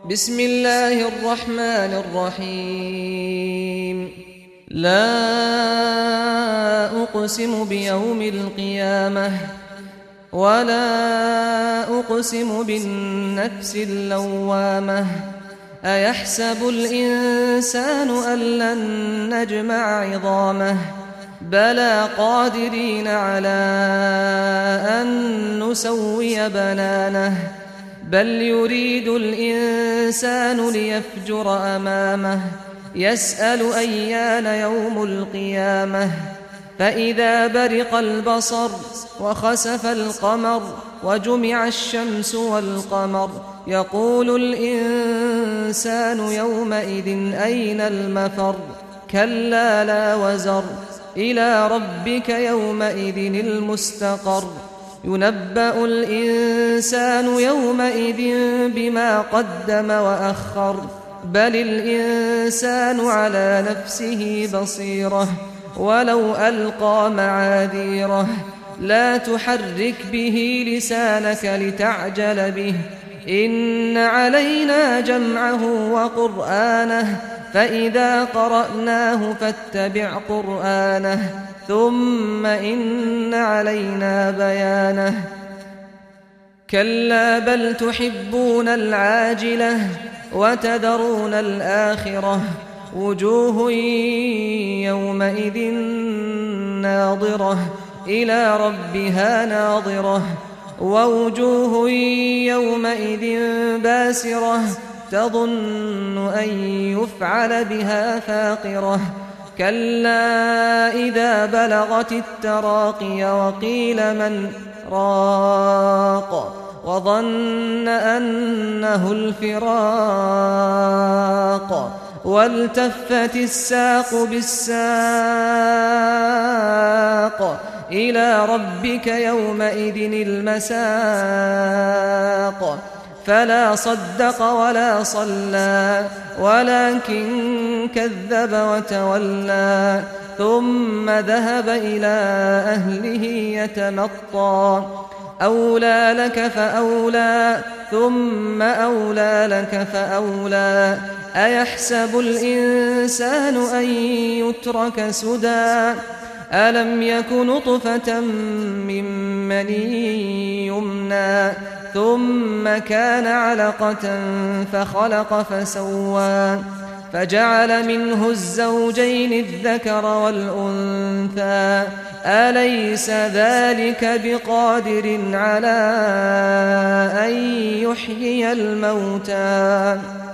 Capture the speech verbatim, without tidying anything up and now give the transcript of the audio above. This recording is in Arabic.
بسم الله الرحمن الرحيم لا أقسم بيوم القيامة ولا أقسم بالنفس اللوامة أيحسب الإنسان أن لن نجمع عظامه بلى قادرين على أن نسوي بنانه بل يريد الإنسان ليفجر أمامه يسأل أيان يوم القيامة فإذا برق البصر وخسف القمر وجمع الشمس والقمر يقول الإنسان يومئذ أين المفر كلا لا وزر إلى ربك يومئذ المستقر ينبأ الإنسان يومئذ بما قدم وأخر بل الإنسان على نفسه بصيرة ولو ألقى معاذيره لا تحرك به لسانك لتعجل به إن علينا جمعه وقرآنه فإذا قرأناه فاتبع قرآنه ثم إن علينا بيانه كلا بل تحبون العاجلة وتذرون الآخرة وجوه يومئذ ناظرة إلى ربها ناظرة ووجوه يومئذ باسرة تظن أن يفعل بها فاقرة كلا إذا بلغت التراقي وقيل من راق وظن أنه الفراق والتفت الساق بالساق إلى ربك يومئذ المساق فلا صدق ولا صلى ولكن كذب وتولى ثم ذهب إلى أهله يتمطى أولى لك فأولى ثم أولى لك فأولى أيحسب الإنسان أن يترك سدى ألم يك نطفة من مني يمنى ثم كان علقة فخلق فسوى فجعل منه الزوجين الذكر والأنثى أليس ذلك بقادر على أن يحيي الموتى